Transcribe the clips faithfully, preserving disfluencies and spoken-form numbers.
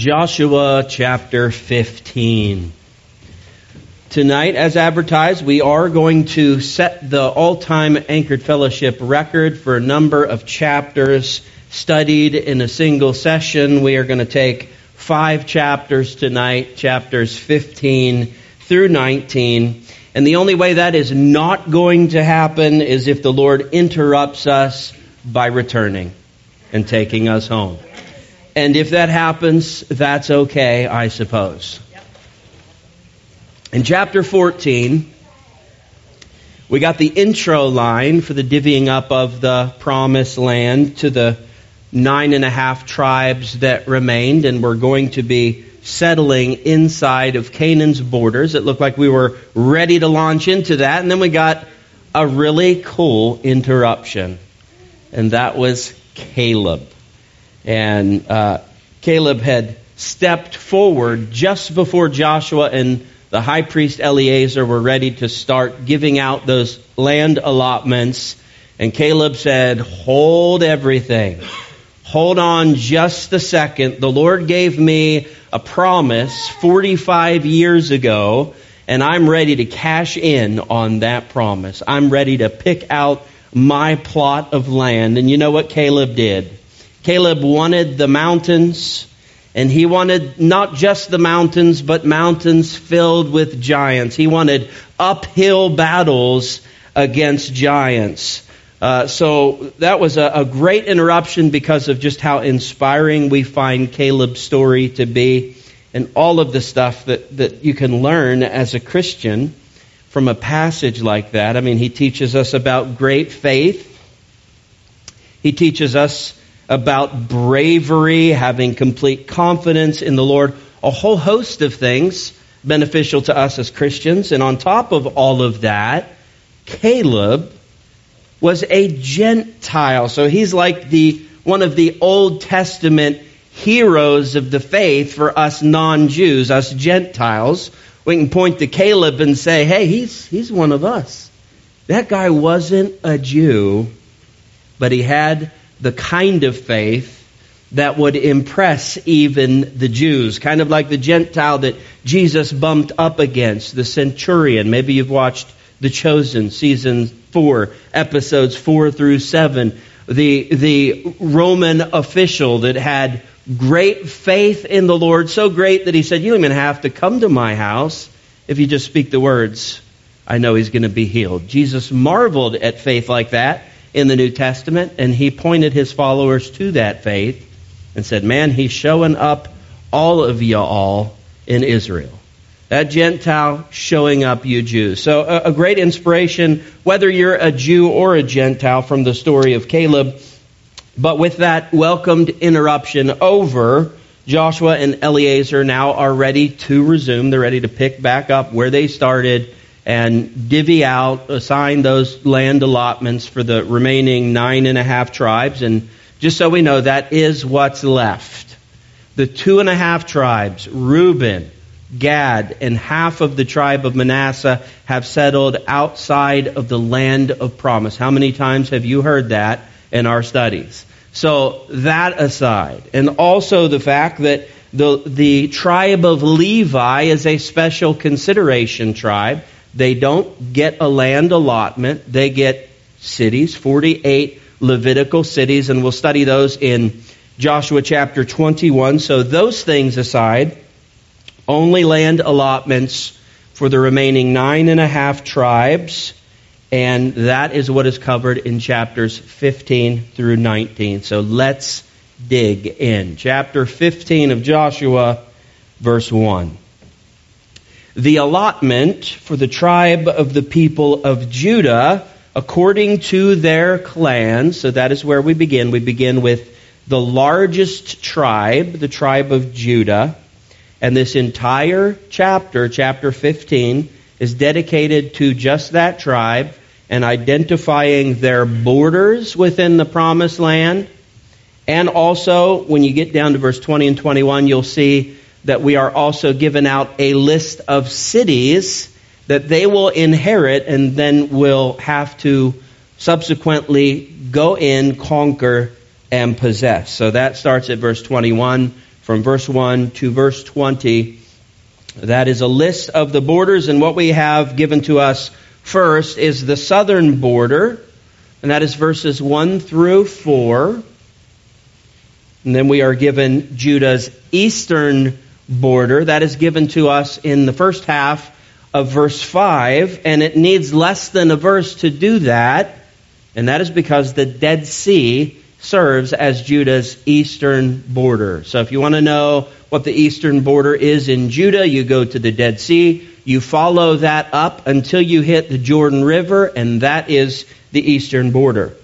Joshua chapter fifteen. Tonight, as advertised, we are going to set the all-time Anchored Fellowship record for a number of chapters studied in a single session. We are going to take five chapters tonight, chapters fifteen through nineteen. And the only way that is not going to happen is if the Lord interrupts us by returning and taking us home. And if that happens, that's okay, I suppose. In chapter fourteen, we got the intro line for the divvying up of the promised land to the nine and a half tribes that remained, and we're going to be settling inside of Canaan's borders. It looked like we were ready to launch into that, and then we got a really cool interruption, and that was Caleb. And uh, Caleb had stepped forward just before Joshua and the high priest Eleazar were ready to start giving out those land allotments. And Caleb said, hold everything. Hold on just a second. The Lord gave me a promise forty-five years ago, and I'm ready to cash in on that promise. I'm ready to pick out my plot of land. And you know what Caleb did? Caleb wanted the mountains, and he wanted not just the mountains, but mountains filled with giants. He wanted uphill battles against giants. Uh, so that was a, a great interruption because of just how inspiring we find Caleb's story to be, and all of the stuff that, that you can learn as a Christian from a passage like that. I mean, he teaches us about great faith. He teaches us about bravery, having complete confidence in the Lord, a whole host of things beneficial to us as Christians. And on top of all of that, Caleb was a Gentile. So he's like the one of the Old Testament heroes of the faith for us non-Jews, us Gentiles. We can point to Caleb and say, hey, he's he's one of us. That guy wasn't a Jew, but he had the kind of faith that would impress even the Jews. Kind of like the Gentile that Jesus bumped up against, the centurion. Maybe you've watched The Chosen, season four, episodes four through seven. The, the Roman official that had great faith in the Lord, so great that he said, you don't even have to come to my house. If you just speak the words, I know he's going to be healed. Jesus marveled at faith like that in the New Testament, and he pointed his followers to that faith and said, man, he's showing up all of you all in Israel. That Gentile showing up you Jews. So a, a great inspiration, whether you're a Jew or a Gentile, from the story of Caleb. But with that welcomed interruption over, Joshua and Eleazar now are ready to resume. They're ready to pick back up where they started and divvy out, assign those land allotments for the remaining nine and a half tribes. And just so we know, that is what's left. The two and a half tribes, Reuben, Gad, and half of the tribe of Manasseh, have settled outside of the land of promise. How many times have you heard that in our studies? So that aside, and also the fact that the, the tribe of Levi is a special consideration tribe. They don't get a land allotment. They get cities, forty-eight Levitical cities, and we'll study those in Joshua chapter twenty-one. So those things aside, only land allotments for the remaining nine and a half tribes, and that is what is covered in chapters fifteen through nineteen. So let's dig in. Chapter fifteen of Joshua, verse one. The allotment for the tribe of the people of Judah, according to their clans. So that is where we begin. We begin with the largest tribe, the tribe of Judah. And this entire chapter, chapter fifteen, is dedicated to just that tribe and identifying their borders within the promised land. And also, when you get down to verse twenty and twenty-one, you'll see that we are also given out a list of cities that they will inherit and then will have to subsequently go in, conquer, and possess. So that starts at verse twenty-one from verse one to verse twenty. That is a list of the borders, and what we have given to us first is the southern border, and that is verses one through four. And then we are given Judah's eastern border. That is given to us in the first half of verse five, and it needs less than a verse to do that, and that is because the Dead Sea serves as Judah's eastern border. So if you want to know what the eastern border is in Judah, you go to the Dead Sea, you follow that up until you hit the Jordan River, and that is the eastern border.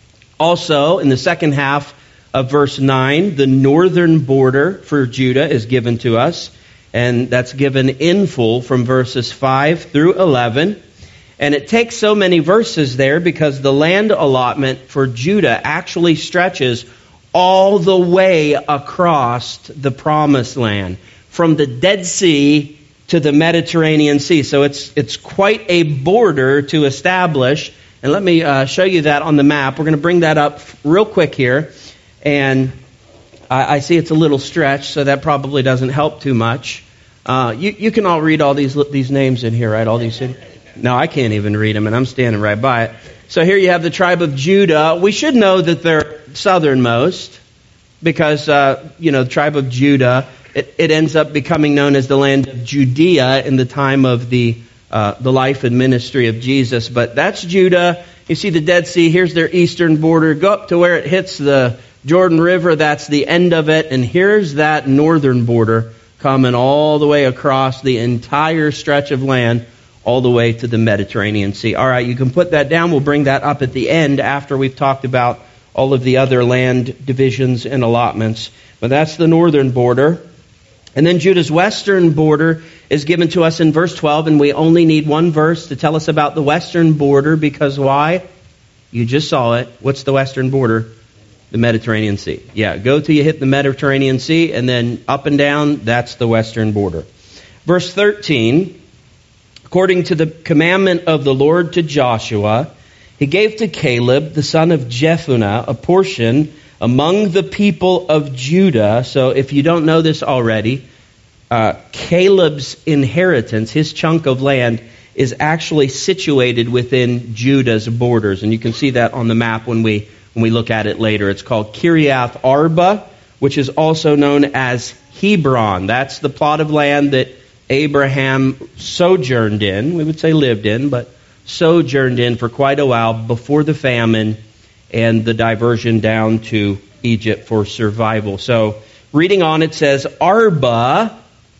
Also, in the second half of verse nine, the northern border for Judah is given to us, and that's given in full from verses five through eleven. And it takes so many verses there because the land allotment for Judah actually stretches all the way across the Promised Land, from the Dead Sea to the Mediterranean Sea. So it's it's quite a border to establish. And let me uh, show you that on the map. We're going to bring that up real quick here. And I, I see it's a little stretched, so that probably doesn't help too much. Uh, you, you can all read all these these names in here, right? All these cities. No, I can't even read them, and I'm standing right by it. So here you have the tribe of Judah. We should know that they're southernmost because, uh, you know, the tribe of Judah, it, it ends up becoming known as the land of Judea in the time of the uh, the life and ministry of Jesus. But that's Judah. You see the Dead Sea. Here's their eastern border. Go up to where it hits the Jordan River. That's the end of it. And here's that northern border coming all the way across the entire stretch of land, all the way to the Mediterranean Sea. All right, you can put that down. We'll bring that up at the end after we've talked about all of the other land divisions and allotments. But that's the northern border. And then Judah's western border is given to us in verse twelve, and we only need one verse to tell us about the western border, because why? You just saw it. What's the western border? The Mediterranean Sea. Yeah, go till you hit the Mediterranean Sea, and then up and down, that's the western border. Verse thirteen, according to the commandment of the Lord to Joshua, he gave to Caleb, the son of Jephunneh, a portion among the people of Judah. So if you don't know this already, uh, Caleb's inheritance, his chunk of land, is actually situated within Judah's borders. And you can see that on the map when we when we look at it later. It's called Kiriath Arba, which is also known as Hebron. That's the plot of land that Abraham sojourned in, we would say lived in, but sojourned in for quite a while before the famine and the diversion down to Egypt for survival. So, reading on, it says, Arba.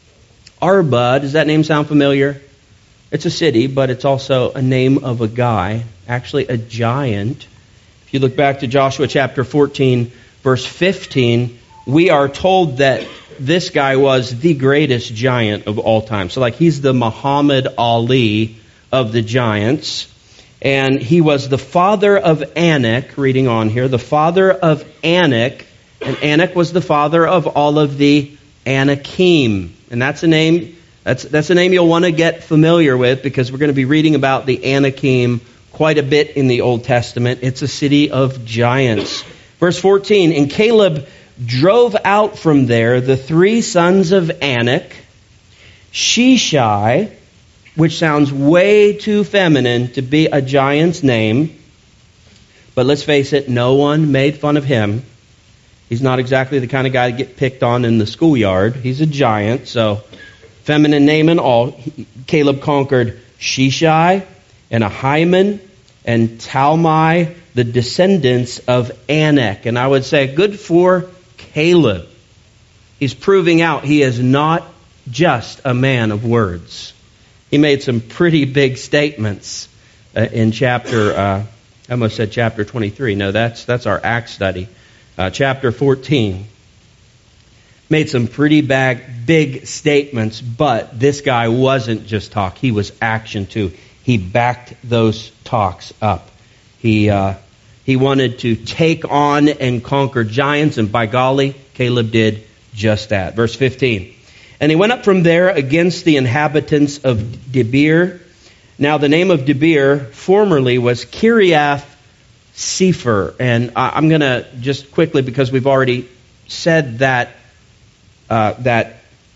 Arba, does that name sound familiar? It's a city, but it's also a name of a guy, actually a giant. If you look back to Joshua chapter fourteen, verse fifteen, we are told that this guy was the greatest giant of all time. So like he's the Muhammad Ali of the giants. And he was the father of Anak, reading on here, the father of Anak. And Anak was the father of all of the Anakim. And that's a name, that's, that's a name you'll want to get familiar with, because we're going to be reading about the Anakim quite a bit in the Old Testament. It's a city of giants. Verse fourteen, and Caleb drove out from there the three sons of Anak, Sheshai, which sounds way too feminine to be a giant's name. But let's face it, no one made fun of him. He's not exactly the kind of guy to get picked on in the schoolyard. He's a giant, so feminine name and all. Caleb conquered Sheshai and Ahiman and Talmai, the descendants of Anak. And I would say good for Caleb. He's proving out he is not just a man of words. He made some pretty big statements uh, in chapter, uh, I almost said chapter twenty-three. No, that's that's our Acts study. Uh, chapter fourteen. Made some pretty bag, big statements, but this guy wasn't just talk. He was action too. He backed those talks up. He uh, he wanted to take on and conquer giants, and by golly, Caleb did just that. Verse fifteen. And he went up from there against the inhabitants of Debir. Now the name of Debir formerly was Kiriath Sefer. And I'm going to just quickly, because we've already said that uh, that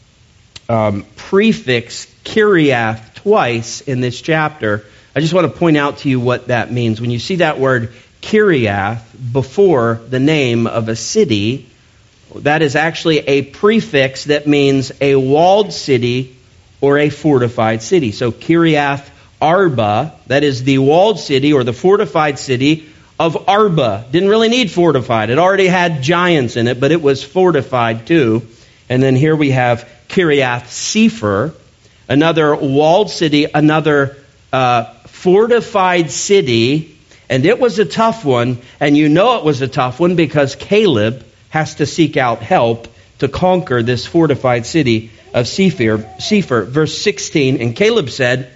um, prefix Kiriath twice in this chapter. I just want to point out to you what that means. When you see that word Kiriath before the name of a city, that is actually a prefix that means a walled city or a fortified city. So Kiriath Arba, that is the walled city or the fortified city of Arba. Didn't really need fortified. It already had giants in it, but it was fortified too. And then here we have Kiriath Sefer, another walled city, another uh, fortified city. And it was a tough one. And you know it was a tough one because Caleb has to seek out help to conquer this fortified city of Sefer. Sefer. Verse sixteen, and Caleb said,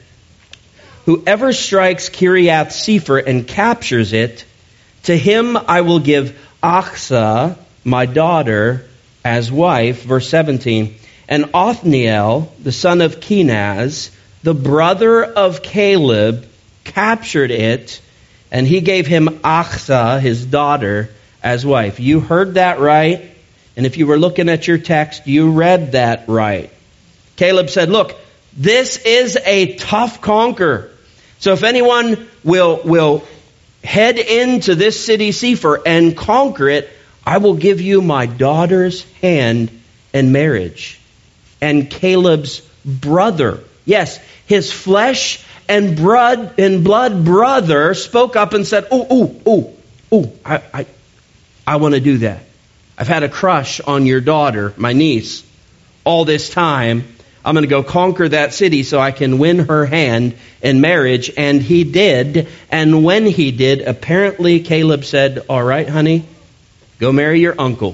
whoever strikes Kiriath Sefer and captures it, to him I will give Achsah, my daughter, as wife. Verse seventeen, and Othniel, the son of Kenaz, the brother of Caleb, captured it, and he gave him Achsah, his daughter, as wife. You heard that right. And if you were looking at your text, you read that right. Caleb said, look, this is a tough conquer. So if anyone will, will head into this city Sefer and conquer it, I will give you my daughter's hand in marriage. And Caleb's brother, yes, his flesh and blood and blood brother spoke up and said, oh, oh, oh, oh, I, I, I want to do that. I've had a crush on your daughter, my niece, all this time. I'm going to go conquer that city so I can win her hand in marriage. And he did. And when he did, apparently Caleb said, all right, honey, go marry your uncle.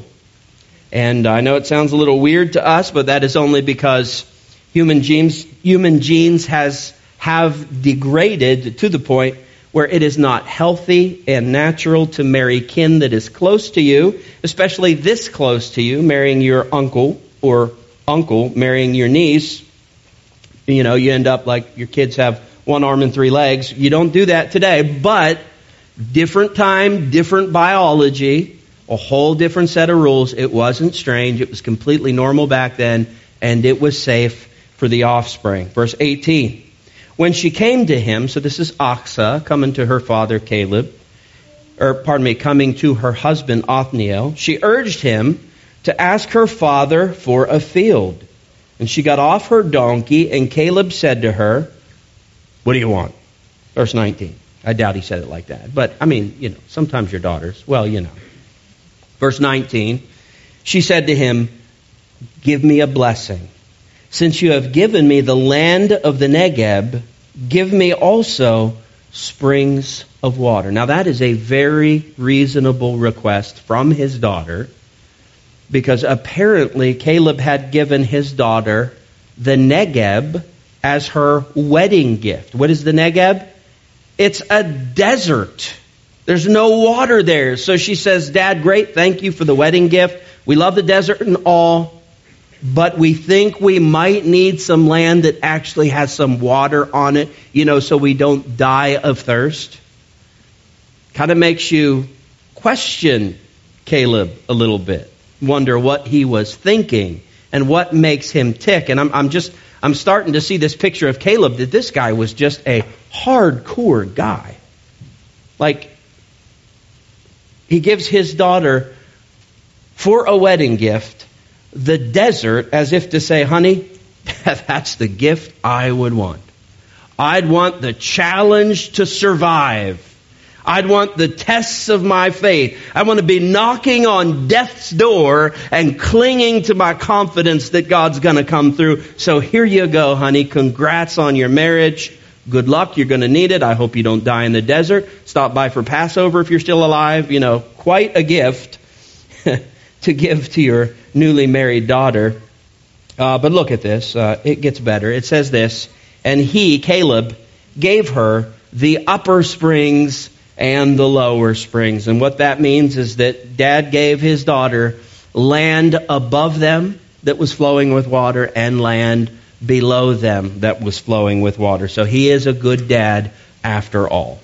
And I know it sounds a little weird to us, but that is only because human genes, human genes has have degraded to the point where it is not healthy and natural to marry kin that is close to you, especially this close to you, marrying your uncle or uncle marrying your niece. You know, you end up like your kids have one arm and three legs. You don't do that today, but different time, different biology, a whole different set of rules. It wasn't strange. It was completely normal back then, and it was safe for the offspring. Verse eighteen. When she came to him, so this is Achsah coming to her father Caleb, or pardon me, coming to her husband Othniel, she urged him to ask her father for a field. And she got off her donkey, and Caleb said to her, what do you want? Verse nineteen. I doubt he said it like that. But, I mean, you know, sometimes your daughters, well, you know. Verse nineteen, she said to him, give me a blessing. Since you have given me the land of the Negeb, give me also springs of water. Now that is a very reasonable request from his daughter, because apparently Caleb had given his daughter the Negeb as her wedding gift. What is the Negeb? It's a desert. There's no water there. So she says, Dad, great, thank you for the wedding gift. We love the desert and all, but we think we might need some land that actually has some water on it, you know, so we don't die of thirst. Kind of makes you question Caleb a little bit. Wonder what he was thinking and what makes him tick. And I'm, I'm just, I'm starting to see this picture of Caleb, that this guy was just a hardcore guy. Like, he gives his daughter for a wedding gift the desert, as if to say, honey, that's the gift I would want. I'd want the challenge to survive. I'd want the tests of my faith. I want to be knocking on death's door and clinging to my confidence that God's going to come through. So here you go, honey. Congrats on your marriage. Good luck. You're going to need it. I hope you don't die in the desert. Stop by for Passover if you're still alive. You know, quite a gift to give to your newly married daughter. Uh, but look at this. Uh, it gets better. It says this, and he, Caleb, gave her the upper springs and the lower springs. And what that means is that Dad gave his daughter land above them that was flowing with water and land below them that was flowing with water. So he is a good dad after all.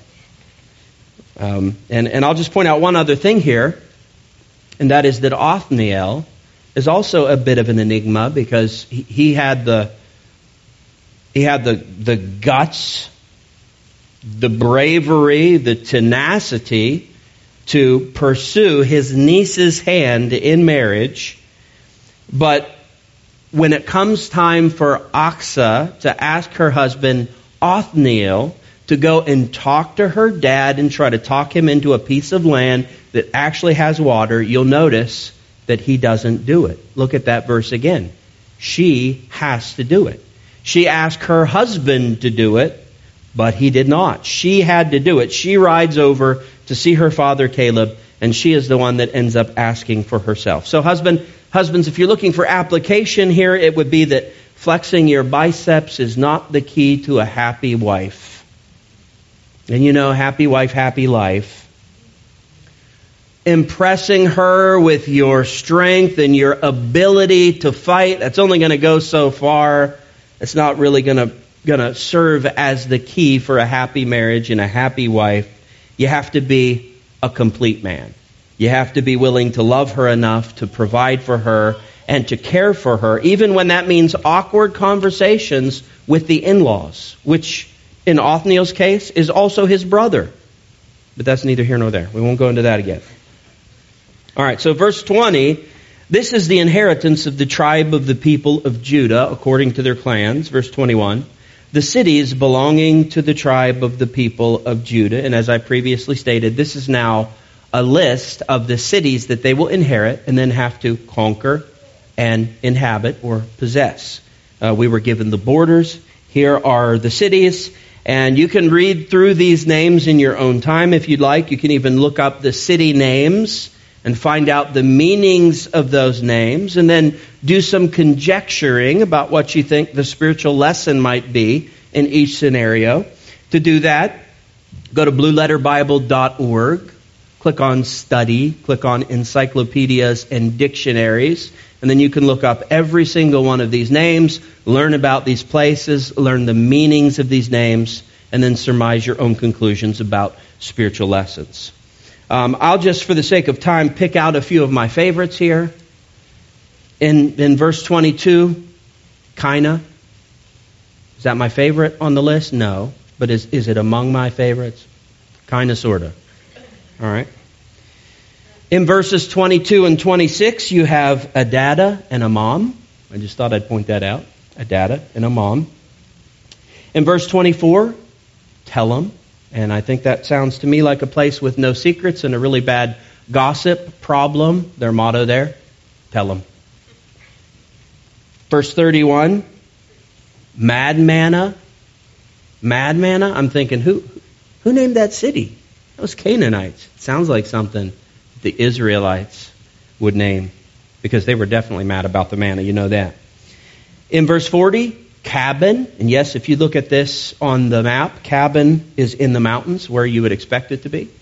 Um, and, and I'll just point out one other thing here, and that is that Othniel is also a bit of an enigma because he, he had the he had the the guts, the bravery, the tenacity to pursue his niece's hand in marriage. But when it comes time for Achsah to ask her husband Othniel to go and talk to her dad and try to talk him into a piece of land that actually has water, you'll notice that he doesn't do it. Look at that verse again. She has to do it. She asked her husband to do it, but he did not. She had to do it. She rides over to see her father Caleb, and she is the one that ends up asking for herself. So husband, husbands, if you're looking for application here, it would be that flexing your biceps is not the key to a happy wife. And you know, happy wife, happy life. Impressing her with your strength and your ability to fight, that's only going to go so far. It's not really going to going to serve as the key for a happy marriage and a happy wife. You have to be a complete man. You have to be willing to love her enough to provide for her and to care for her, even when that means awkward conversations with the in-laws, which in Othniel's case is also his brother. But that's neither here nor there. We won't go into that again. All right, so verse twenty, this is the inheritance of the tribe of the people of Judah, according to their clans. Verse twenty-one, the cities belonging to the tribe of the people of Judah. And as I previously stated, this is now a list of the cities that they will inherit and then have to conquer and inhabit or possess. Uh, we were given the borders. Here are the cities. And you can read through these names in your own time if you'd like. You can even look up the city names and find out the meanings of those names, and then do some conjecturing about what you think the spiritual lesson might be in each scenario. To do that, go to blue letter bible dot org, click on Study, click on Encyclopedias and Dictionaries, and then you can look up every single one of these names, learn about these places, learn the meanings of these names, and then surmise your own conclusions about spiritual lessons. Um, I'll just, for the sake of time, pick out a few of my favorites here. In, in verse twenty-two, Kinah. Is that my favorite on the list? No. But is, is it among my favorites? Kinda, sorta. All right. In verses twenty-two and twenty-six, you have Adada and Amam. I just thought I'd point that out. Adada and Amam. In verse twenty-four, Telem. And I think that sounds to me like a place with no secrets and a really bad gossip problem. Their motto there, Telem. Verse thirty-one, Madmanna. Madmanna? I'm thinking, who who named that city? That was Canaanites. It sounds like something the Israelites would name, because they were definitely mad about the manna. You know that. In verse forty, Cabin. And yes, if you look at this on the map, Cabin is in the mountains where you would expect it to be.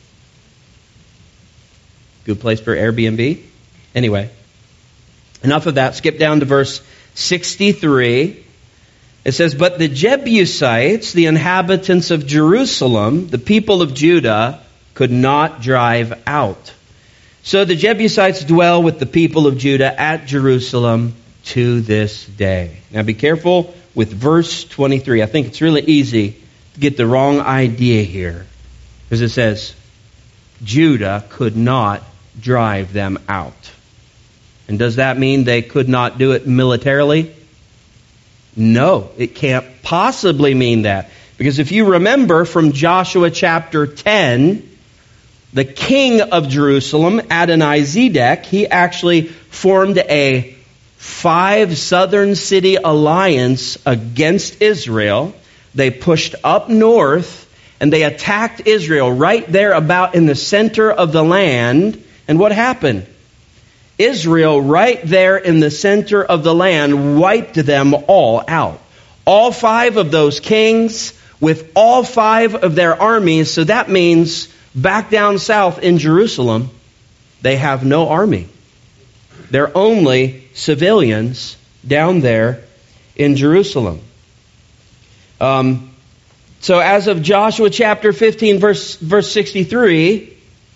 Good place for Airbnb. Anyway, enough of that. Skip down to verse sixty-three. It says, but the Jebusites, the inhabitants of Jerusalem, the people of Judah, could not drive out. So the Jebusites dwell with the people of Judah at Jerusalem to this day. Now be careful with verse twenty-three. I think it's really easy to get the wrong idea here, because it says, Judah could not drive them out. And does that mean they could not do it militarily? No, it can't possibly mean that. Because if you remember from Joshua chapter ten, the king of Jerusalem, Adonai-Zedek, he actually formed a five southern city alliance against Israel. They pushed up north and they attacked Israel right there about in the center of the land. And what happened? Israel, right there in the center of the land, wiped them all out. All five of those kings with all five of their armies. So that means back down south in Jerusalem, they have no army. They're only civilians down there in Jerusalem. Um, so as of Joshua chapter fifteen, verse, verse sixty-three,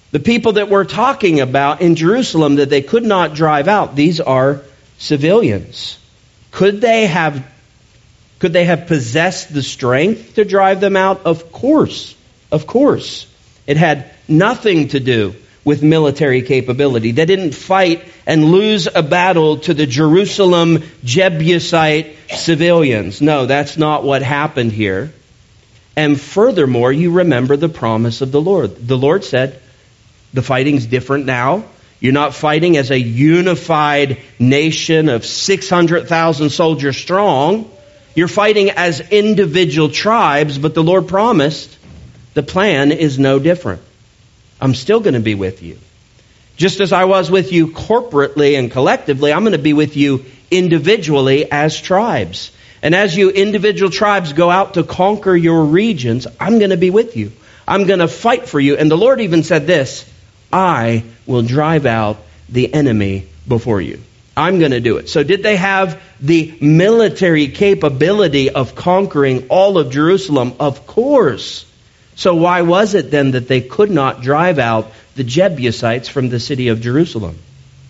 The people that we're talking about in Jerusalem that they could not drive out, these are civilians. Could they have, could they have possessed the strength to drive them out? Of course. Of course. It had nothing to do with military capability. They didn't fight and lose a battle to the Jerusalem Jebusite civilians. No, that's not what happened here. And furthermore, you remember the promise of the Lord. The Lord said, the fighting's different now. You're not fighting as a unified nation of six hundred thousand soldiers strong. You're fighting as individual tribes, but the Lord promised the plan is no different. I'm still going to be with you. Just as I was with you corporately and collectively, I'm going to be with you individually as tribes. And as you individual tribes go out to conquer your regions, I'm going to be with you. I'm going to fight for you. And the Lord even said this, I will drive out the enemy before you. I'm going to do it. So did they have the military capability of conquering all of Jerusalem? Of course. So why was it then that they could not drive out the Jebusites from the city of Jerusalem?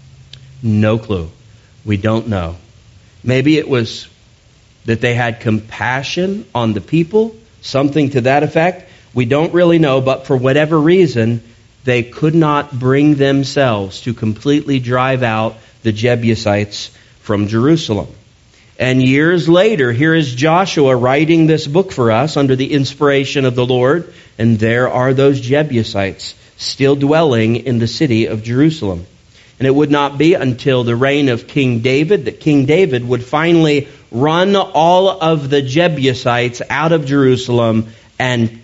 No clue. We don't know. Maybe it was that they had compassion on the people, something to that effect. We don't really know, but for whatever reason, they could not bring themselves to completely drive out the Jebusites from Jerusalem. And years later, here is Joshua writing this book for us under the inspiration of the Lord. And there are those Jebusites still dwelling in the city of Jerusalem. And it would not be until the reign of King David that King David would finally run all of the Jebusites out of Jerusalem and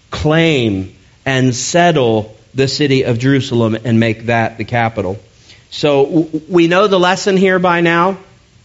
claim and settle the city of Jerusalem and make that the capital. So we know the lesson here by now.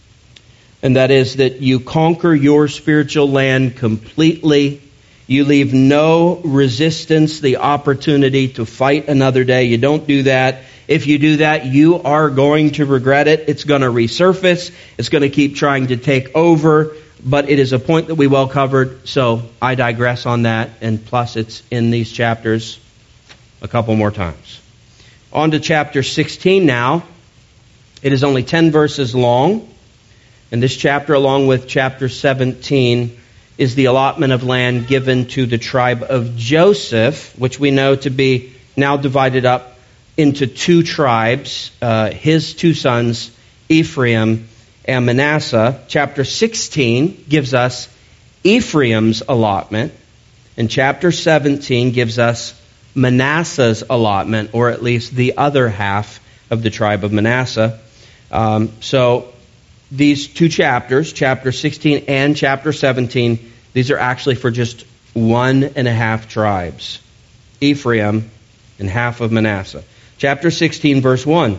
And that is that you conquer your spiritual land completely. You leave no resistance the opportunity to fight another day. You don't do that. If you do that, you are going to regret it. It's going to resurface. It's going to keep trying to take over. But it is a point that we well covered, so I digress on that. And plus, it's in these chapters a couple more times. On to chapter sixteen now. It is only ten verses long. And this chapter, along with chapter seventeen, is the allotment of land given to the tribe of Joseph, which we know to be now divided up into two tribes, uh, his two sons, Ephraim and Manasseh. Chapter sixteen gives us Ephraim's allotment, and chapter seventeen gives us Manasseh's allotment, or at least the other half of the tribe of Manasseh. Um, so these two chapters, chapter sixteen and chapter seventeen, these are actually for just one and a half tribes, Ephraim and half of Manasseh. Chapter sixteen, verse one.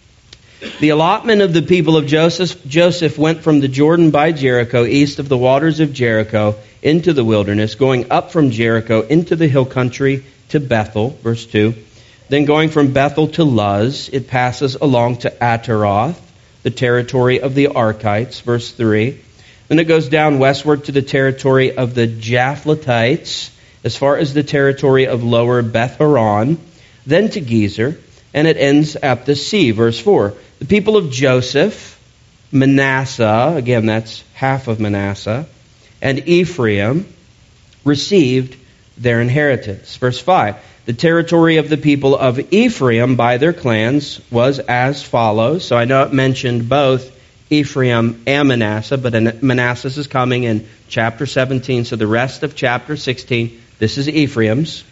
The allotment of the people of Joseph, Joseph went from the Jordan by Jericho, east of the waters of Jericho, into the wilderness, going up from Jericho into the hill country to Bethel, verse two. Then going from Bethel to Luz, it passes along to Ataroth, the territory of the Archites, verse three. Then it goes down westward to the territory of the Japhletites, as far as the territory of lower Beth Horon, then to Gezer, and it ends at the sea, verse four. The people of Joseph, Manasseh, again that's half of Manasseh, and Ephraim received their inheritance. Verse five. The territory of the people of Ephraim by their clans was as follows. So I know it mentioned both Ephraim and Manasseh, but Manasseh is coming in chapter seventeen. So the rest of chapter sixteen, this is Ephraim's.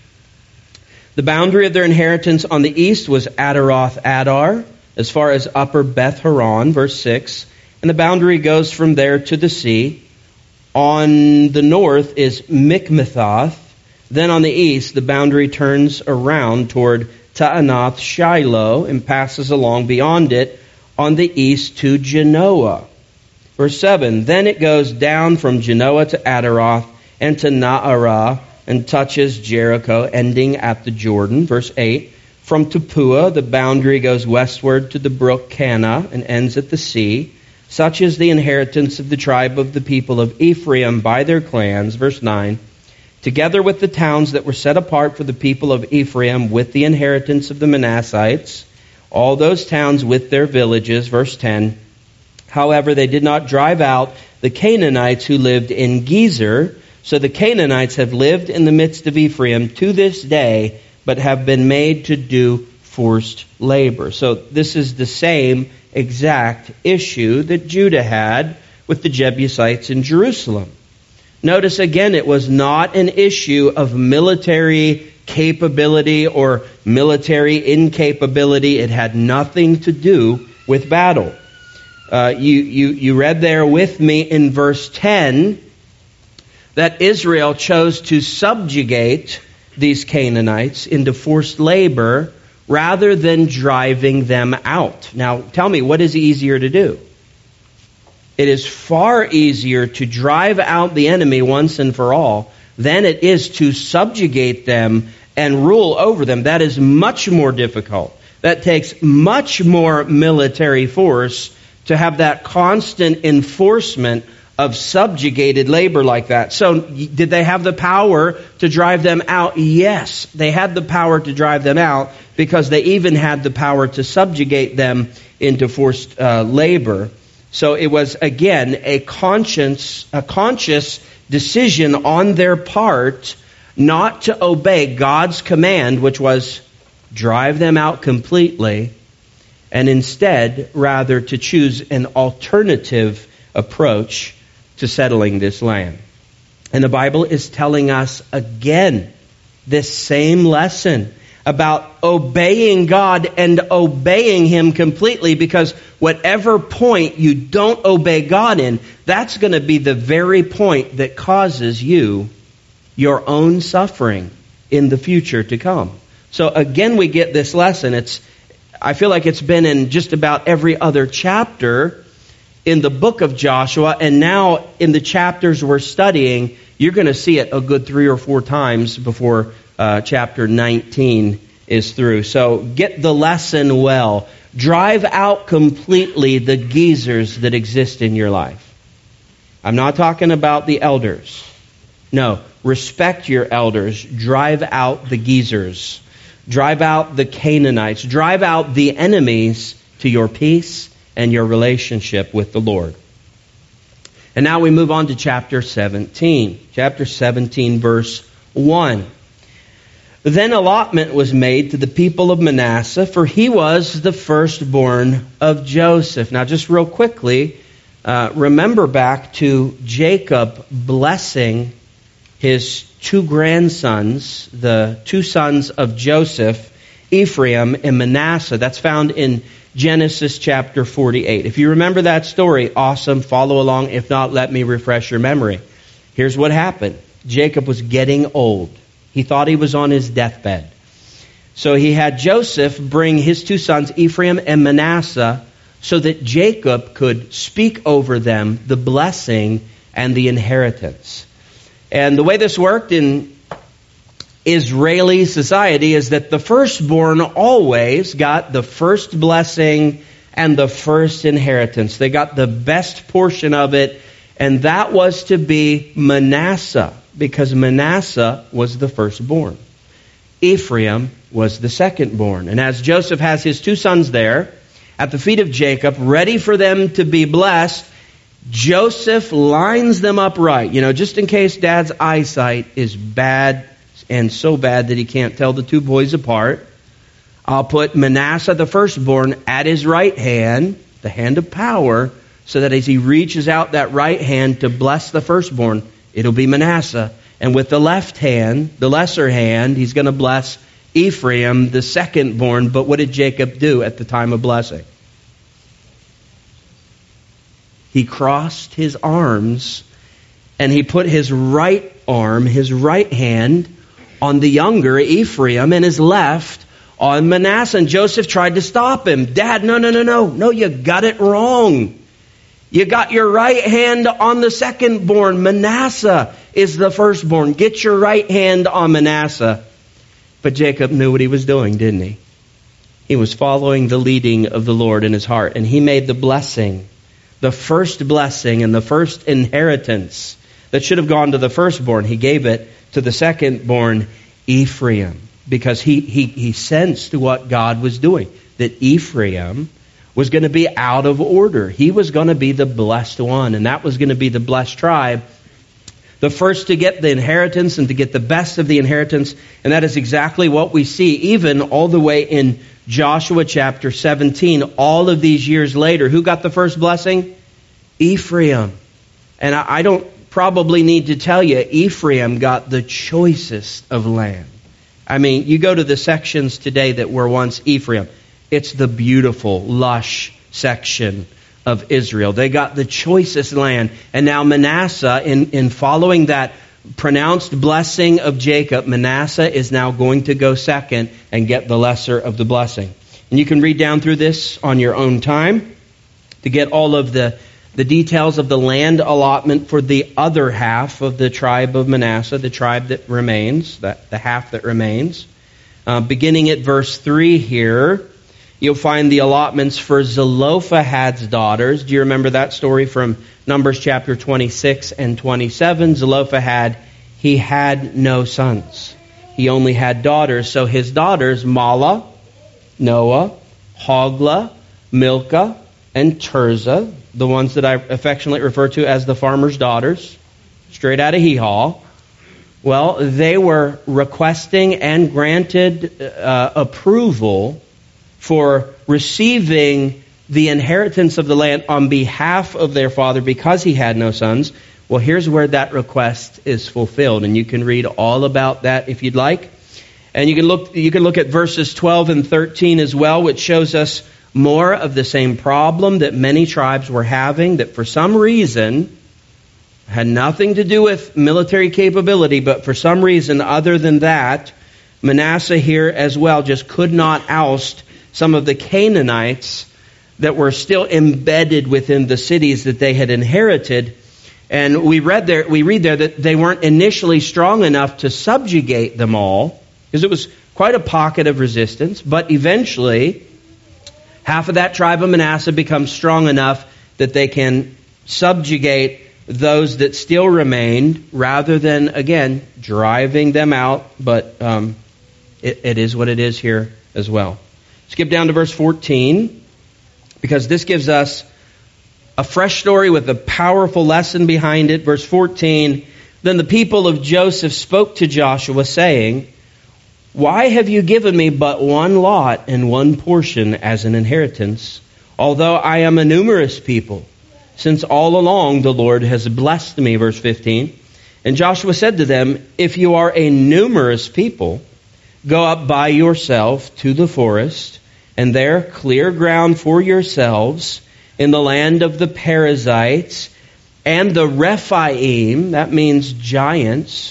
The boundary of their inheritance on the east was Ataroth Adar, as far as upper Beth Horon, verse six. And the boundary goes from there to the sea. On the north is Mikmethoth. Then on the east, the boundary turns around toward Taanath Shiloh and passes along beyond it on the east to Genoa. Verse seven, then it goes down from Genoa to Ataroth and to Naarah and touches Jericho, ending at the Jordan. Verse eight, from Tapua, the boundary goes westward to the brook Cana and ends at the sea. Such is the inheritance of the tribe of the people of Ephraim by their clans. Verse nine, together with the towns that were set apart for the people of Ephraim with the inheritance of the Manassites, all those towns with their villages. Verse ten, however, they did not drive out the Canaanites who lived in Gezer. So the Canaanites have lived in the midst of Ephraim to this day, but have been made to do forced labor. So this is the same exact issue that Judah had with the Jebusites in Jerusalem. Notice again, it was not an issue of military capability or military incapability. It had nothing to do with battle. Uh, you, you, you read there with me in verse ten that Israel chose to subjugate these Canaanites into forced labor rather than driving them out. Now, tell me, what is easier to do? It is far easier to drive out the enemy once and for all than it is to subjugate them and rule over them. That is much more difficult. That takes much more military force to have that constant enforcement of subjugated labor like that. So, did they have the power to drive them out? Yes, they had the power to drive them out because they even had the power to subjugate them into forced uh, labor. So it was, again, a conscience, a conscious decision on their part not to obey God's command, which was drive them out completely, and instead, rather, to choose an alternative approach to settling this land. And the Bible is telling us again this same lesson about obeying God and obeying Him completely, because whatever point you don't obey God in, that's going to be the very point that causes you your own suffering in the future to come. So again, we get this lesson. It's, I feel like it's been in just about every other chapter in the book of Joshua, and now in the chapters we're studying, you're going to see it a good three or four times before uh, chapter nineteen is through. So get the lesson well. Drive out completely the geezers that exist in your life. I'm not talking about the elders. No, respect your elders. Drive out the geezers. Drive out the Canaanites. Drive out the enemies to your peace and your relationship with the Lord. And now we move on to chapter seventeen. Chapter seventeen, verse one. Then allotment was made to the people of Manasseh, for he was the firstborn of Joseph. Now just real quickly, uh, remember back to Jacob blessing his two grandsons, the two sons of Joseph, Ephraim and Manasseh. That's found in Genesis chapter forty-eight. If you remember that story, awesome, follow along. If not, let me refresh your memory. Here's what happened. Jacob was getting old. He thought he was on his deathbed. So he had Joseph bring his two sons, Ephraim and Manasseh, so that Jacob could speak over them the blessing and the inheritance. And the way this worked in Israeli society is that the firstborn always got the first blessing and the first inheritance. They got the best portion of it, and that was to be Manasseh, because Manasseh was the firstborn. Ephraim was the secondborn. And as Joseph has his two sons there at the feet of Jacob, ready for them to be blessed, Joseph lines them up right. You know, just in case Dad's eyesight is bad and so bad that he can't tell the two boys apart, I'll put Manasseh the firstborn at his right hand, the hand of power, so that as he reaches out that right hand to bless the firstborn, it'll be Manasseh. And with the left hand, the lesser hand, he's going to bless Ephraim, the secondborn. But what did Jacob do at the time of blessing? He crossed his arms and he put his right arm, his right hand, on the younger Ephraim and his left on Manasseh. And Joseph tried to stop him. Dad, no, no, no, no. No, you got it wrong. You got your right hand on the secondborn. Manasseh is the firstborn. Get your right hand on Manasseh. But Jacob knew what he was doing, didn't he? He was following the leading of the Lord in his heart. And he made the blessing, the first blessing and the first inheritance that should have gone to the firstborn. He gave it to the second born, Ephraim, because he, he, he sensed what God was doing, that Ephraim was going to be out of order. He was going to be the blessed one, and that was going to be the blessed tribe, the first to get the inheritance and to get the best of the inheritance. And that is exactly what we see even all the way in Joshua chapter seventeen. All of these years later, who got the first blessing? Ephraim. And I, I don't probably need to tell you, Ephraim got the choicest of land. I mean, you go to the sections today that were once Ephraim. It's the beautiful, lush section of Israel. They got the choicest land. And now Manasseh, in, in following that pronounced blessing of Jacob, Manasseh is now going to go second and get the lesser of the blessing. And you can read down through this on your own time to get all of the, the details of the land allotment for the other half of the tribe of Manasseh, the tribe that remains, that, the half that remains. Uh, beginning at verse three here, you'll find the allotments for Zelophehad's daughters. Do you remember that story from Numbers chapter twenty-six and twenty-seven? Zelophehad, he had no sons. He only had daughters. So his daughters, Mahlah, Noah, Hoglah, Milcah, and Tirzah, the ones that I affectionately refer to as the farmer's daughters, straight out of Hee-Haw. Well, they were requesting and granted uh, approval for receiving the inheritance of the land on behalf of their father because he had no sons. Well, here's where that request is fulfilled, and you can read all about that if you'd like. And you can look you can look at verses twelve and thirteen as well, which shows us more of the same problem that many tribes were having, that for some reason had nothing to do with military capability, but for some reason other than that, Manasseh here as well just could not oust some of the Canaanites that were still embedded within the cities that they had inherited. And we read there, we read there that they weren't initially strong enough to subjugate them all, because it was quite a pocket of resistance. But eventually, half of that tribe of Manasseh becomes strong enough that they can subjugate those that still remained, rather than, again, driving them out. But um, it, it is what it is here as well. Skip down to verse fourteen, because this gives us a fresh story with a powerful lesson behind it. Verse fourteen, then the people of Joseph spoke to Joshua, saying, why have you given me but one lot and one portion as an inheritance, although I am a numerous people, since all along the Lord has blessed me? Verse fifteen, and Joshua said to them, if you are a numerous people, go up by yourself to the forest, and there clear ground for yourselves in the land of the Perizzites and the Rephaim, that means giants,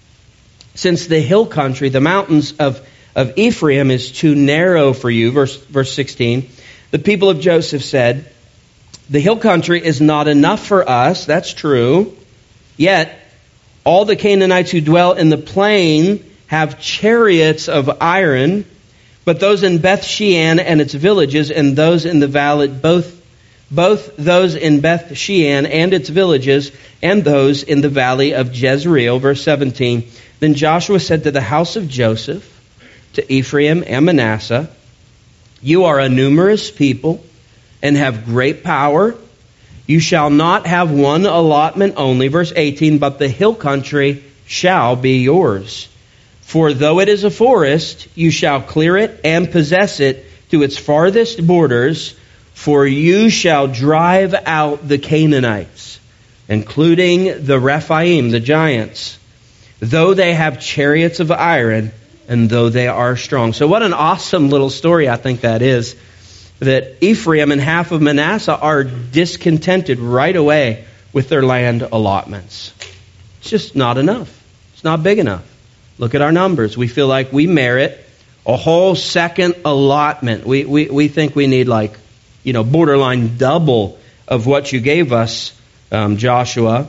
since the hill country, the mountains of, of Ephraim, is too narrow for you. Verse, verse sixteen, the people of Joseph said, the hill country is not enough for us. That's true. Yet all the Canaanites who dwell in the plain have chariots of iron, but those in Beth Shean and its villages, and those in the valley, both both those in Beth Shean and its villages, and those in the valley of Jezreel. Verse seventeen, then Joshua said to the house of Joseph, to Ephraim and Manasseh, you are a numerous people and have great power. You shall not have one allotment only. Verse eighteen, but the hill country shall be yours. For though it is a forest, you shall clear it and possess it to its farthest borders, for you shall drive out the Canaanites, including the Rephaim, the giants, though they have chariots of iron, and though they are strong. So what an awesome little story I think that is, that Ephraim and half of Manasseh are discontented right away with their land allotments. It's just not enough. It's not big enough. Look at our numbers. We feel like we merit a whole second allotment. We we we think we need like, you know, borderline double of what you gave us, um, Joshua.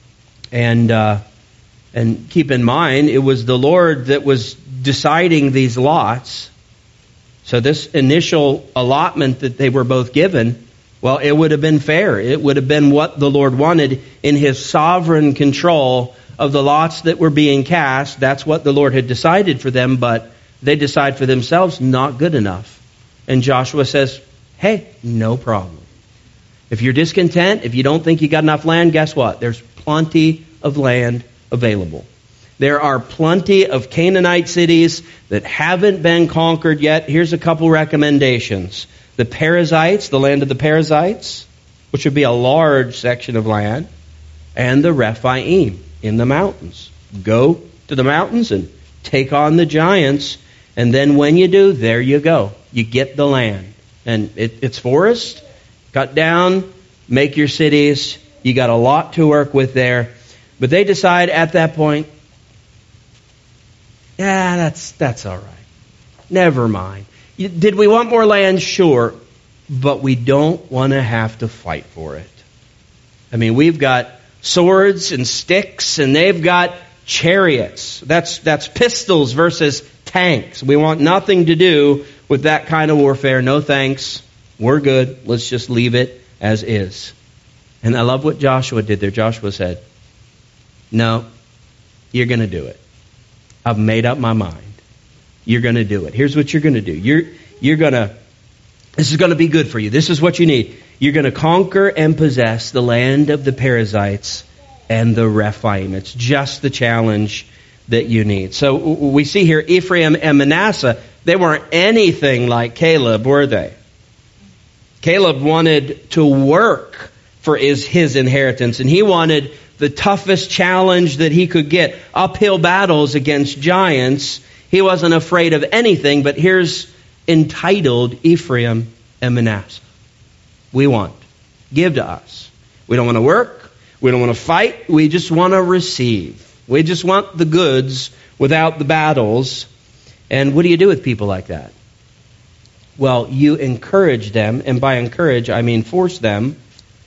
And uh, and keep in mind, it was the Lord that was deciding these lots. So this initial allotment that they were both given, well, it would have been fair. It would have been what the Lord wanted in His sovereign control of the lots that were being cast, that's what the Lord had decided for them, but they decide for themselves, not good enough. And Joshua says, hey, no problem. If you're discontent, if you don't think you got enough land, guess what? There's plenty of land available. There are plenty of Canaanite cities that haven't been conquered yet. Here's a couple recommendations. The Perizzites, the land of the Perizzites, which would be a large section of land, and the Rephaim in the mountains. Go to the mountains and take on the giants, and then when you do, there you go. You get the land. And it, it's forest, cut down, make your cities. You got a lot to work with there. But they decide at that point, yeah, that's that's all right. Never mind. Did we want more land? Sure. But we don't want to have to fight for it. I mean, we've got swords and sticks, and they've got chariots. That's that's pistols versus tanks. We want nothing to do with that kind of warfare. No thanks. We're good. Let's just leave it as is. And I love what Joshua did there. Joshua said, no, you're going to do it. I've made up my mind. You're going to do it. Here's what you're going to do. You're you're going to, this is going to be good for you. This is what you need. You're going to conquer and possess the land of the Perizzites and the Rephaim. It's just the challenge that you need. So we see here Ephraim and Manasseh, they weren't anything like Caleb, were they? Caleb wanted to work for his, his inheritance, and he wanted the toughest challenge that he could get, uphill battles against giants. He wasn't afraid of anything, but here's entitled Ephraim and Manasseh. We want. Give to us. We don't want to work. We don't want to fight. We just want to receive. We just want the goods without the battles. And what do you do with people like that? Well, you encourage them, and by encourage, I mean force them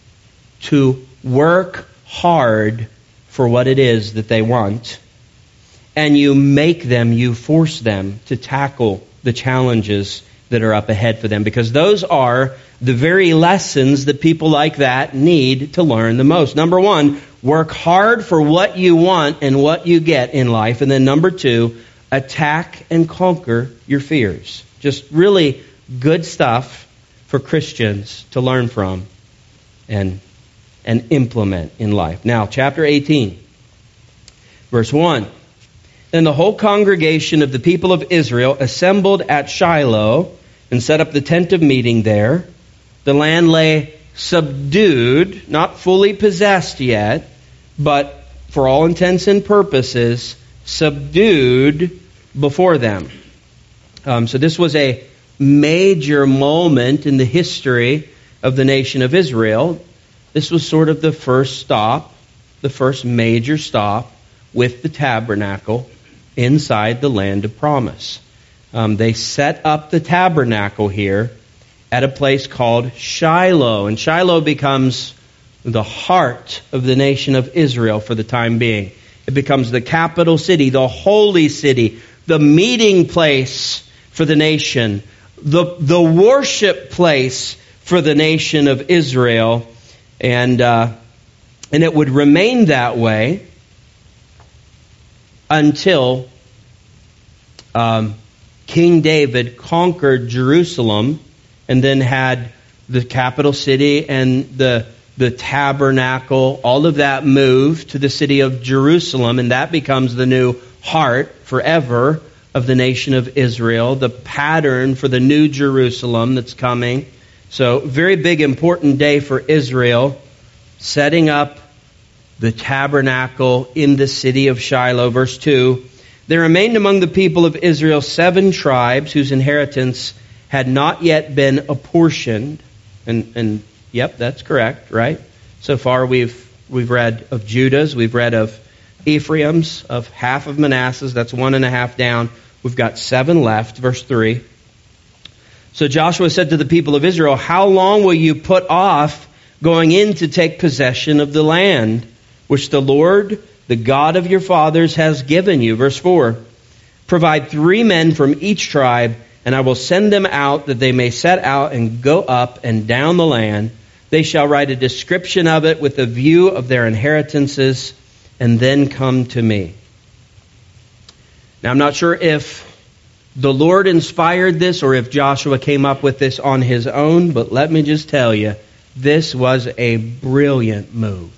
to work hard for what it is that they want, and you make them, you force them to tackle the challenges that are up ahead for them, because those are the very lessons that people like that need to learn the most. Number one, work hard for what you want and what you get in life. And then number two, attack and conquer your fears. Just really good stuff for Christians to learn from and and implement in life. Now, chapter eighteen, verse one. Then the whole congregation of the people of Israel assembled at Shiloh and set up the tent of meeting there. The land lay subdued, not fully possessed yet, but for all intents and purposes, subdued before them. Um, so this was a major moment in the history of the nation of Israel. This was sort of the first stop, the first major stop with the tabernacle inside the land of promise. Um, they set up the tabernacle here at a place called Shiloh. And Shiloh becomes the heart of the nation of Israel for the time being. It becomes the capital city, the holy city, the meeting place for the nation, the, the worship place for the nation of Israel. And, uh, and it would remain that way until um, King David conquered Jerusalem and then had the capital city and the the tabernacle, all of that moved to the city of Jerusalem, and that becomes the new heart forever of the nation of Israel, the pattern for the new Jerusalem that's coming. So, very big, important day for Israel, setting up the tabernacle in the city of Shiloh. Verse two, there remained among the people of Israel seven tribes whose inheritance had not yet been apportioned. And, and yep, that's correct, right? So far we've we've read of Judah's, we've read of Ephraim's, of half of Manasseh's, that's one and a half down. We've got seven left, verse three. So Joshua said to the people of Israel, how long will you put off going in to take possession of the land which the Lord, the God of your fathers, has given you? Verse four, provide three men from each tribe, and I will send them out that they may set out and go up and down the land. They shall write a description of it with a view of their inheritances, and then come to me. Now, I'm not sure if the Lord inspired this or if Joshua came up with this on his own, but let me just tell you, this was a brilliant move.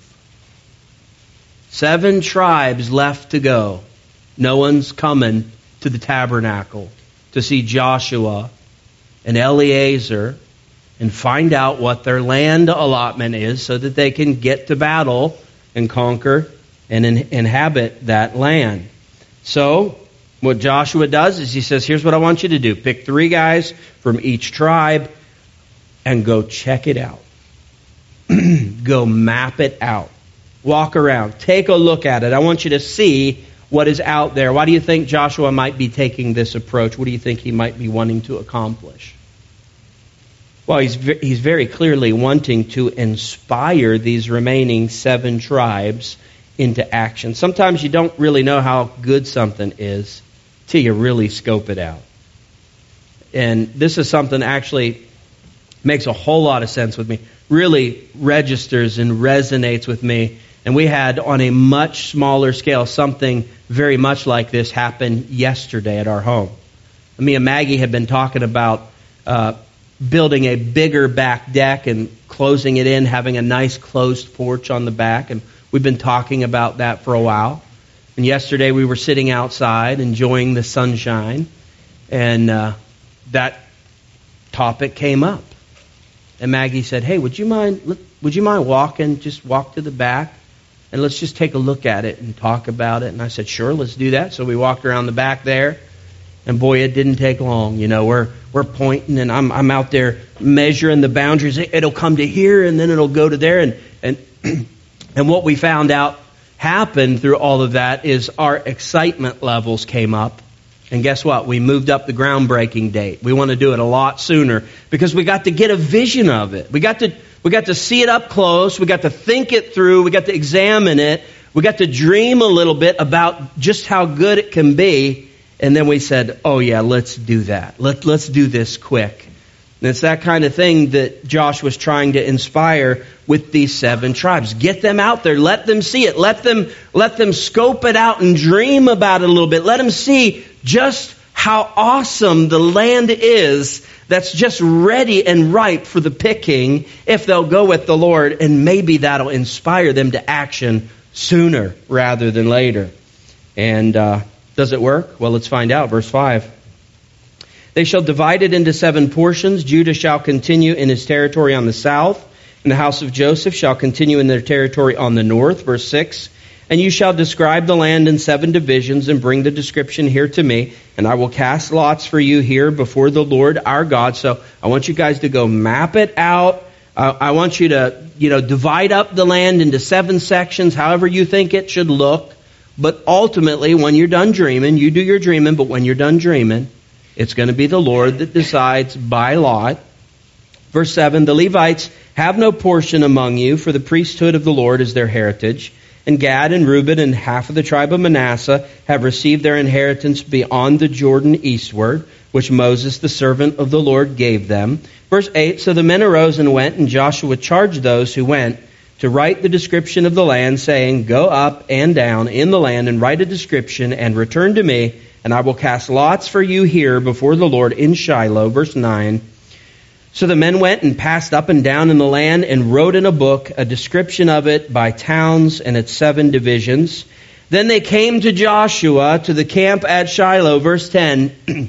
Seven tribes left to go. No one's coming to the tabernacle to see Joshua and Eleazar and find out what their land allotment is so that they can get to battle and conquer and in- inhabit that land. So, what Joshua does is he says, here's what I want you to do. Pick three guys from each tribe and go check it out. Go map it out. Walk around. Take a look at it. I want you to see what is out there. Why do you think Joshua might be taking this approach? What do you think he might be wanting to accomplish? Well, he's he's very clearly wanting to inspire these remaining seven tribes into action. Sometimes you don't really know how good something is till you really scope it out. And this is something that actually makes a whole lot of sense with me. Really registers and resonates with me. And we had, on a much smaller scale, something very much like this happen yesterday at our home. Me and Maggie had been talking about uh, building a bigger back deck and closing it in, having a nice closed porch on the back. And we've been talking about that for a while. And yesterday we were sitting outside enjoying the sunshine, and uh, that topic came up. And Maggie said, hey, would you mind would you mind walking, just walk to the back, and let's just take a look at it and talk about it? And I said, sure, let's do that. So we walked around the back there, and boy, it didn't take long. You know, we're we're pointing, and I'm I'm out there measuring the boundaries. It'll come to here, and then it'll go to there. And and and what we found out happened through all of that is our excitement levels came up. And guess what? We moved up the groundbreaking date. We want to do it a lot sooner because we got to get a vision of it. We got to we got to see it up close. We got to think it through. We got to examine it. We got to dream a little bit about just how good it can be. And then we said, oh yeah, let's do that. Let, let's do this quick. And it's that kind of thing that Josh was trying to inspire with these seven tribes. Get them out there. Let them see it. Let them, let them scope it out and dream about it a little bit. Let them see just how awesome the land is that's just ready and ripe for the picking if they'll go with the Lord. And maybe that'll inspire them to action sooner rather than later. And uh, does it work? Well, let's find out. Verse five. They shall divide it into seven portions. Judah shall continue in his territory on the south, and the house of Joseph shall continue in their territory on the north. Verse six. And you shall describe the land in seven divisions and bring the description here to me, and I will cast lots for you here before the Lord our God. So I want you guys to go map it out. Uh, I want you to, you know, divide up the land into seven sections, however you think it should look. But ultimately, when you're done dreaming, you do your dreaming, but when you're done dreaming, it's going to be the Lord that decides by lot. Verse seven, the Levites have no portion among you, for the priesthood of the Lord is their heritage. And Gad and Reuben and half of the tribe of Manasseh have received their inheritance beyond the Jordan eastward, which Moses, the servant of the Lord, gave them. Verse eight, so the men arose and went, and Joshua charged those who went to write the description of the land, saying, go up and down in the land and write a description and return to me, and I will cast lots for you here before the Lord in Shiloh. Verse nine. So the men went and passed up and down in the land and wrote in a book a description of it by towns and its seven divisions. Then they came to Joshua to the camp at Shiloh. Verse ten.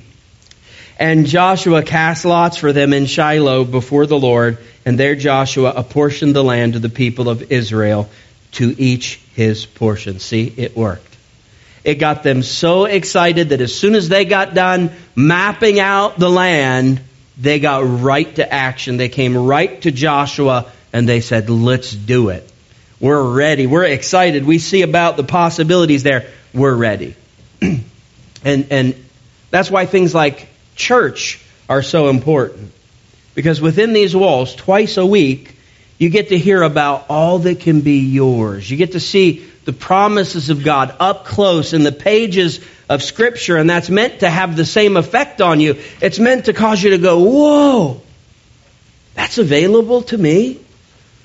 And Joshua cast lots for them in Shiloh before the Lord. And there Joshua apportioned the land to the people of Israel, to each his portion. See, it worked. It got them so excited that as soon as they got done mapping out the land, they got right to action. They came right to Joshua and they said, let's do it. We're ready. We're excited. We see about the possibilities there. We're ready. and and that's why things like church are so important. Because within these walls, twice a week, you get to hear about all that can be yours. You get to see the promises of God up close in the pages of Scripture, and that's meant to have the same effect on you. It's meant to cause you to go, whoa, that's available to me?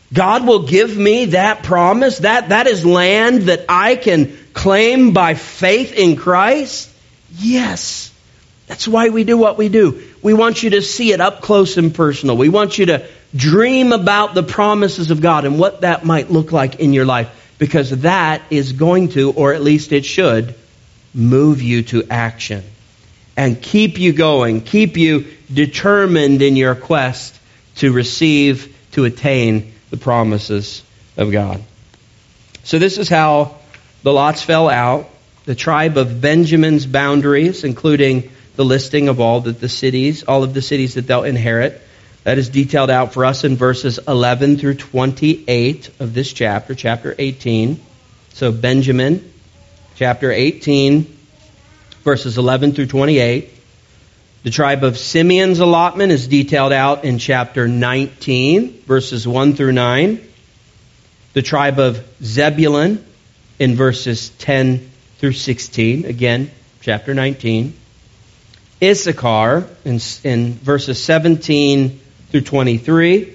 God will give me that promise. That, that is land that I can claim by faith in Christ. Yes. That's why we do what we do. We want you to see it up close and personal. We want you to dream about the promises of God and what that might look like in your life, because that is going to, or at least it should, move you to action and keep you going, keep you determined in your quest to receive, to attain the promises of God. So this is how the lots fell out. The tribe of Benjamin's boundaries, including the listing of all the, the cities, all of the cities that they'll inherit. That is detailed out for us in verses eleven through twenty-eight of this chapter, chapter eighteen. So Benjamin, chapter eighteen, verses eleven through twenty-eight. The tribe of Simeon's allotment is detailed out in chapter nineteen, verses one through nine. The tribe of Zebulun in verses ten through sixteen. Again, chapter nineteen. Issachar in, in verses seventeen through twenty-three.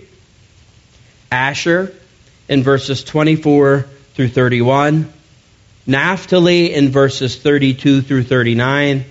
Asher in verses twenty-four through thirty-one. Naphtali in verses thirty-two through thirty-nine.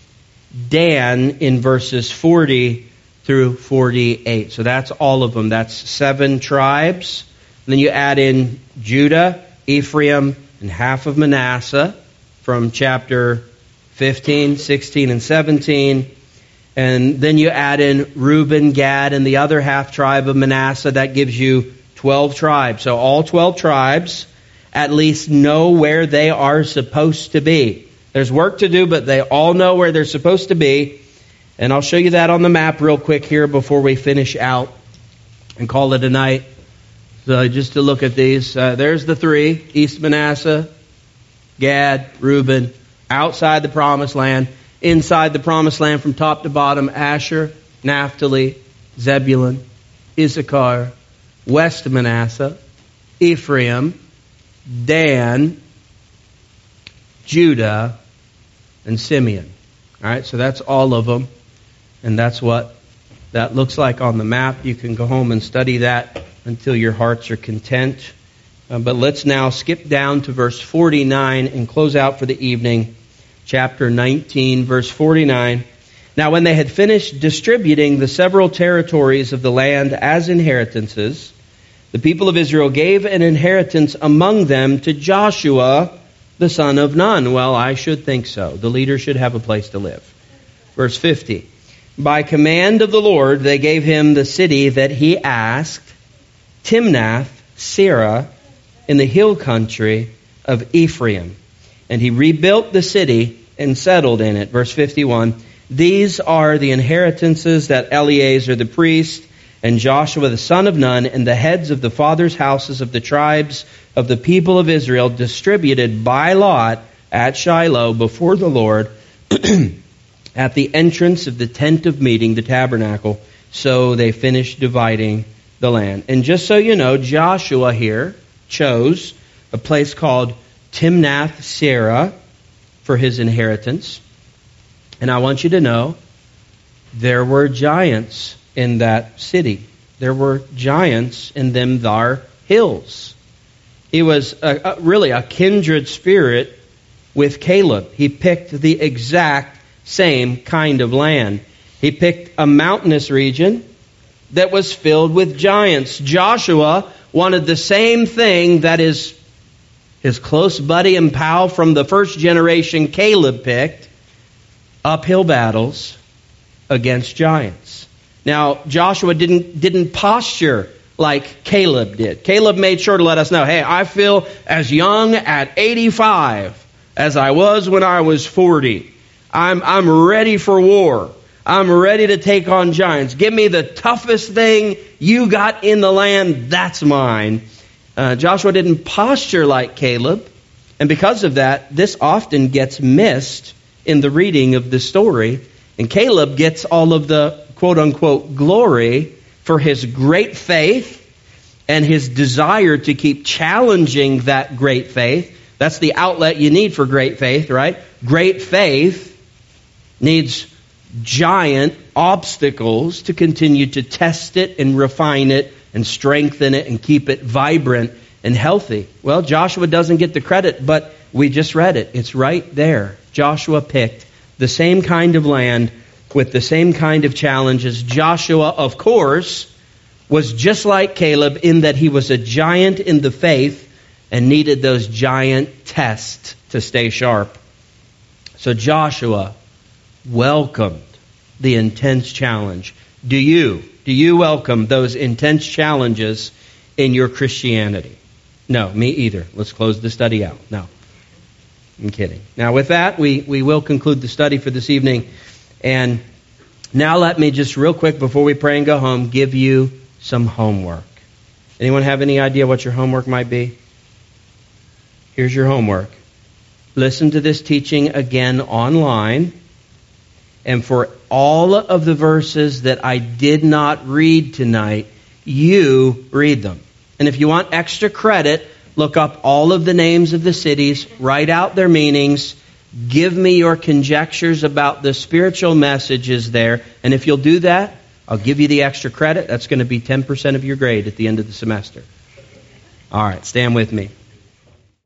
Dan in verses forty through forty-eight. So that's all of them. That's seven tribes. And then you add in Judah, Ephraim, and half of Manasseh from chapter fifteen, sixteen, and seventeen. And then you add in Reuben, Gad, and the other half tribe of Manasseh. That gives you twelve tribes. So all twelve tribes at least know where they are supposed to be. There's work to do, but they all know where they're supposed to be. And I'll show you that on the map real quick here before we finish out and call it a night. So just to look at these, uh, there's the three: East Manasseh, Gad, Reuben, outside the promised land. Inside the promised land from top to bottom: Asher, Naphtali, Zebulun, Issachar, West Manasseh, Ephraim, Dan, Judah, and Simeon. All right, so that's all of them. And that's what that looks like on the map. You can go home and study that until your hearts are content. Uh, but let's now skip down to verse forty-nine and close out for the evening. Chapter nineteen, verse forty-nine. Now when they had finished distributing the several territories of the land as inheritances, the people of Israel gave an inheritance among them to Joshua, the son of Nun. Well, I should think so. The leader should have a place to live. Verse fifty. By command of the Lord, they gave him the city that he asked, Timnath Serah, in the hill country of Ephraim. And he rebuilt the city and settled in it. Verse fifty-one. These are the inheritances that Eleazar the priest and Joshua the son of Nun and the heads of the fathers' houses of the tribes of the people of Israel distributed by lot at Shiloh before the Lord at the entrance of the tent of meeting, the tabernacle. So they finished dividing the land. And just so you know, Joshua here chose a place called Timnath Serah for his inheritance. And I want you to know, there were giants in that city. There were giants in them thar hills. He was a, a, really a kindred spirit with Caleb. He picked the exact same kind of land. He picked a mountainous region that was filled with giants. Joshua wanted the same thing that his, his close buddy and pal from the first generation, Caleb, picked: uphill battles against giants. Now, Joshua didn't didn't posture like Caleb did. Caleb made sure to let us know, hey, I feel as young at eighty-five as I was when I was forty. I'm I'm ready for war. I'm ready to take on giants. Give me the toughest thing you got in the land. That's mine. Uh, Joshua didn't posture like Caleb. And because of that, this often gets missed in the reading of the story. And Caleb gets all of the quote-unquote glory for his great faith and his desire to keep challenging that great faith. That's the outlet you need for great faith, right? Great faith needs giant obstacles to continue to test it and refine it and strengthen it and keep it vibrant and healthy. Well, Joshua doesn't get the credit, but we just read it. It's right there. Joshua picked the same kind of land with the same kind of challenges. Joshua, of course, was just like Caleb in that he was a giant in the faith and needed those giant tests to stay sharp. So Joshua welcomed the intense challenge. Do you? Do you welcome those intense challenges in your Christianity? No, me either. Let's close the study out. No, I'm kidding. Now with that, we, we will conclude the study for this evening. And now let me just real quick before we pray and go home, give you some homework. Anyone have any idea what your homework might be? Here's your homework. Listen to this teaching again online. And for all of the verses that I did not read tonight, you read them. And if you want extra credit, look up all of the names of the cities, write out their meanings, give me your conjectures about the spiritual messages there. And if you'll do that, I'll give you the extra credit. That's going to be ten percent of your grade at the end of the semester. All right, stand with me.